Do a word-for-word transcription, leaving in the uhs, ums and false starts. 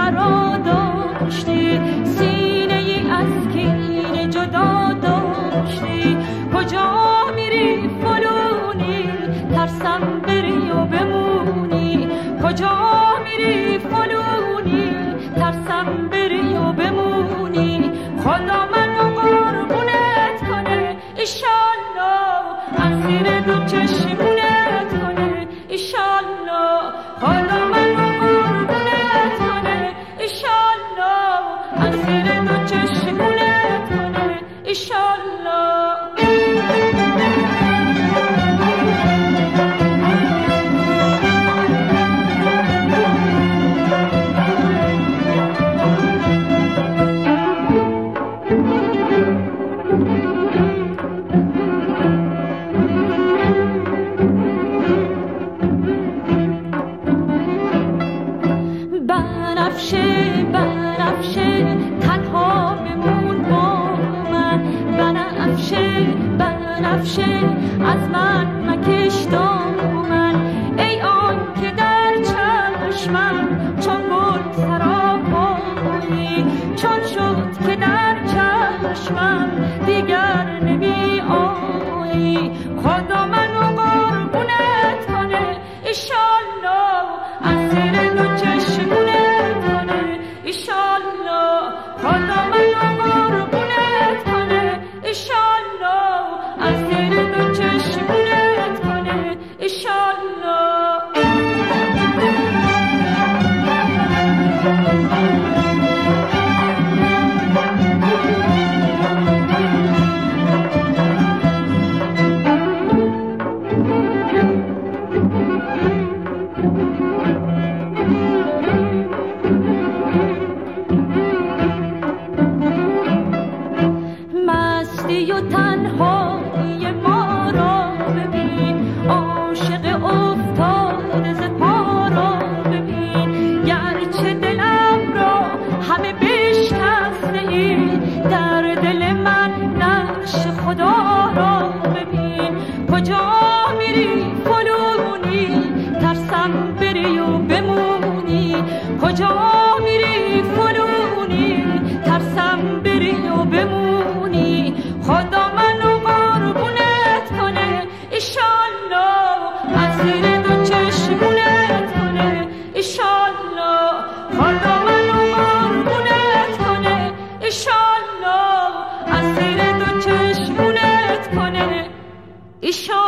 مرا داشتی، سینه ای از کینه جدا داشتی. کجا میری فلونی ترسم بری و بمونی، کجا میری فلونی ترسم بری و بمونی. خدا منو قربونت کنه ایشالله، از زیر دو چشمونت کنه ایشالله. خدا منو قربونت کنه ایشالله، از زیر دو چشمونت کنه ایشالله. بنفشه بنفشه تنها بمون با من، بنفشه بنفشه از من مکش دامن. ای آن که در چشمم چون گل سراپایی، چون شد که در چشمم دیگر نمی آیی. خدا منو قربونت کنه ایشالله، از زیر دو چشمونت کنه ایشالله. خدا منو قربونت کنه ایشالله، از زیر دو چشمونت کنه ایشالله. مستی و تنهایی ما را ببین، عاشق افتاده ز پا را ببین. گرچه دلم را همه بشکسته ای، در دل من نقش خدا را ببین. کجا میری فلونی ترسم بری و بمونی، کجا میری فلونی ترسم بری و بمونی. خدا منو قربونت کنه ایشالله، از زیر دو چشمونت کنه ایشالله. خدا منو قربونت کنه ایشالله، از زیر دو چشمونت کنه ایشالله.